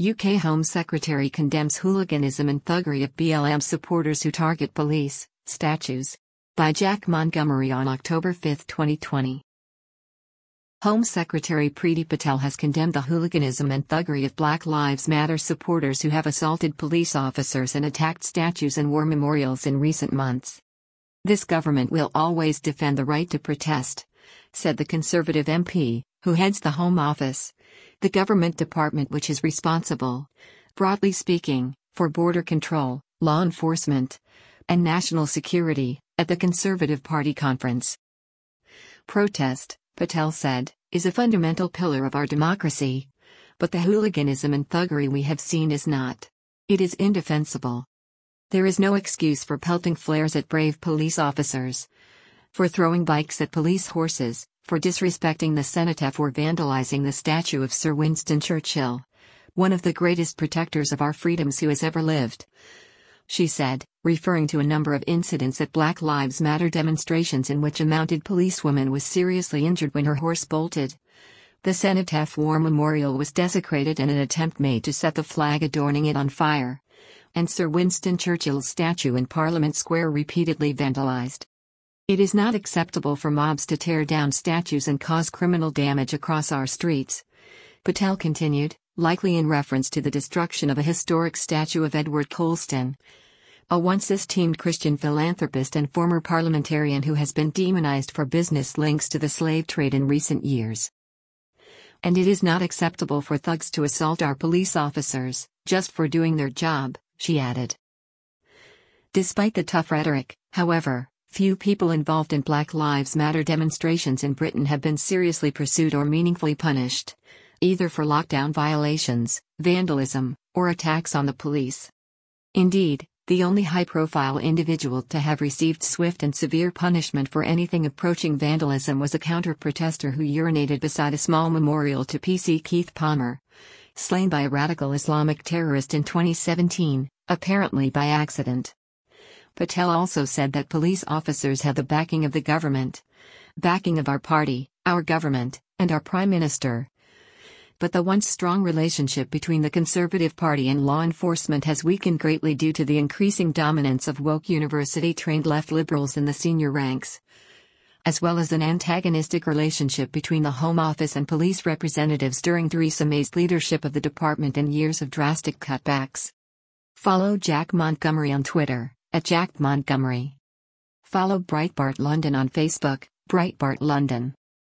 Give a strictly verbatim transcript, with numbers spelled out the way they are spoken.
U K Home Secretary condemns hooliganism and thuggery of B L M supporters who target police statues. By Jack Montgomery on October fifth, twenty twenty. Home Secretary Priti Patel has condemned the hooliganism and thuggery of Black Lives Matter supporters who have assaulted police officers and attacked statues and war memorials in recent months. "This government will always defend the right to protest," said the Conservative M P, who heads the Home Office, the government department which is responsible, broadly speaking, for border control, law enforcement, and national security, at the Conservative Party conference. "Protest," Patel said, "is a fundamental pillar of our democracy. But the hooliganism and thuggery we have seen is not. It is indefensible. There is no excuse for pelting flares at brave police officers, for throwing bikes at police horses, for disrespecting the cenotaph or vandalizing the statue of Sir Winston Churchill, one of the greatest protectors of our freedoms who has ever lived," she said, referring to a number of incidents at Black Lives Matter demonstrations in which a mounted policewoman was seriously injured when her horse bolted. The Cenotaph War Memorial was desecrated and an attempt made to set the flag adorning it on fire, and Sir Winston Churchill's statue in Parliament Square repeatedly vandalized. "It is not acceptable for mobs to tear down statues and cause criminal damage across our streets," Patel continued, likely in reference to the destruction of a historic statue of Edward Colston, a once esteemed Christian philanthropist and former parliamentarian who has been demonized for business links to the slave trade in recent years. "And it is not acceptable for thugs to assault our police officers, just for doing their job," she added. Despite the tough rhetoric, however, few people involved in Black Lives Matter demonstrations in Britain have been seriously pursued or meaningfully punished, either for lockdown violations, vandalism, or attacks on the police. Indeed, the only high-profile individual to have received swift and severe punishment for anything approaching vandalism was a counter-protester who urinated beside a small memorial to P C Keith Palmer, slain by a radical Islamic terrorist in twenty seventeen, apparently by accident. Patel also said that police officers have the backing of the government, backing of our party, our government, and our Prime Minister. But the once strong relationship between the Conservative Party and law enforcement has weakened greatly due to the increasing dominance of woke university-trained left liberals in the senior ranks, as well as an antagonistic relationship between the Home Office and police representatives during Theresa May's leadership of the department and years of drastic cutbacks. Follow Jack Montgomery on Twitter, at Jack Montgomery. Follow Breitbart London on Facebook, Breitbart London.